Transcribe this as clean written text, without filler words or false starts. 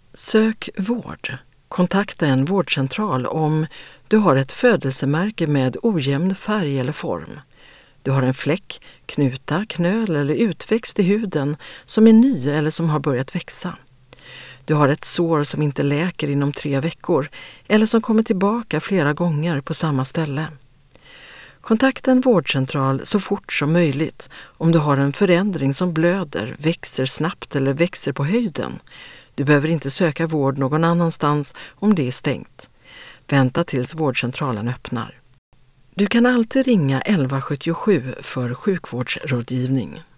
Sök vård. Kontakta en vårdcentral om du har ett födelsemärke med ojämn färg eller form. Du har en fläck, knuta, knöl eller utväxt i huden som är ny eller som har börjat växa. Du har ett sår som inte läker inom 3 veckor eller som kommer tillbaka flera gånger på samma ställe. Kontakta en vårdcentral så fort som möjligt om du har en förändring som blöder, växer snabbt eller växer på höjden. Du behöver inte söka vård någon annanstans om det är stängt. Vänta tills vårdcentralen öppnar. Du kan alltid ringa 1177 för sjukvårdsrådgivning.